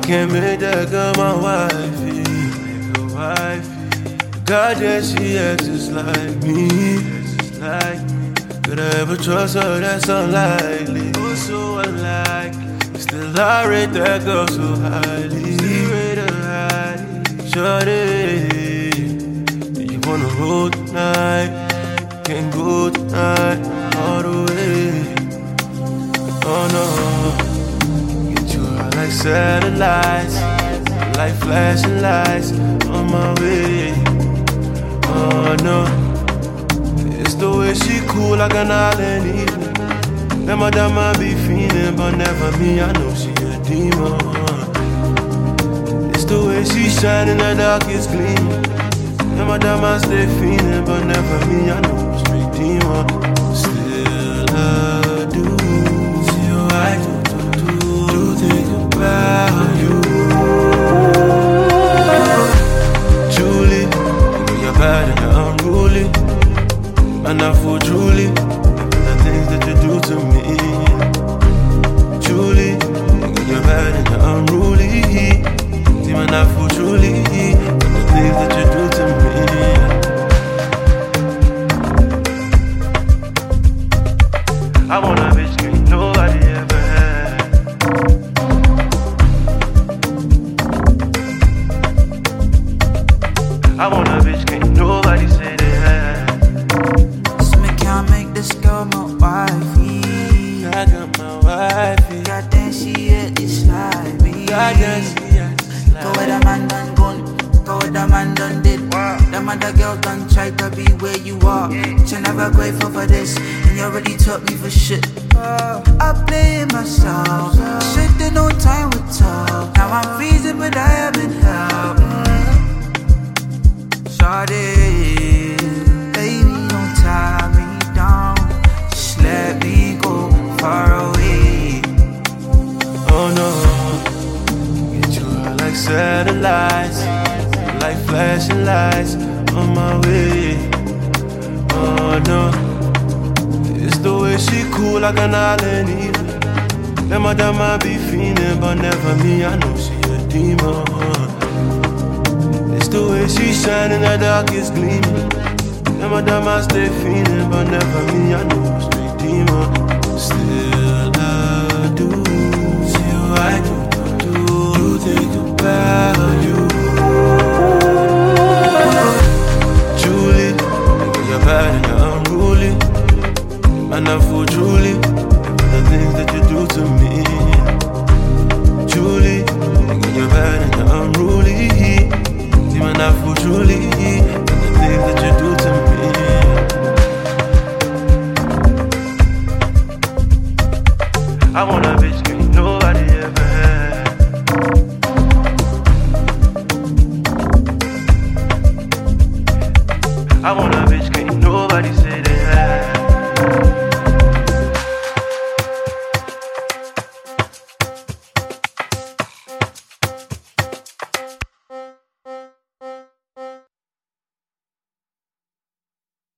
can't make that girl my wifey. God, yeah, she acts just like me. Could I ever trust her? That's unlikely. Oh, so unlikely. Still I rate that girl so highly. Shorty, you wanna roll tonight? Can go tonight all the way. Oh no, get you out like satellites, like flashing lights on my way. Oh no, it's the way she cool like an island evening. That madam might be fiending, but never me. I know she a demon. It's the way she shine in the darkest gleam. That madam I stay fiending, but never me. I know I'm straight demon. Still I do see you, I do think about you. Julie, you're bad and you're unruly. And I feel truly the things that you do to me. Julie, you're bad and you're unruly. See, man, I feel truly the things that you do to me. I want a bitch ain't nobody ever had. I want a bitch ain't nobody say they had. So me can't make this girl my wifey. I got my wifey. Goddamn, she hit this like me. Goddamn, she hit this like me. Go where the man done gone. Go where the man done did. Them other girl done tried to be where you are. But you're never grateful for this, and you already took me for shit. I blame myself. Should've no time with talk. Now I'm freezing, but I haven't helped. Shawty, baby, don't tie me down. Just let me go far away. Oh no, get you out like satellites, like flashing lights on my way. Oh no, it's the way she cool like an island evening. That madam might be fiending, but never me. I know she a demon. It's the way she shine in the darkest gleaming. That madam I stay fiending, but never me. I know I'm straight demon. Still I do see you, I do think about you. Julie, you're bad and you're unruly. And I feel truly the things that you do to me. Julie, you're bad and you're unruly.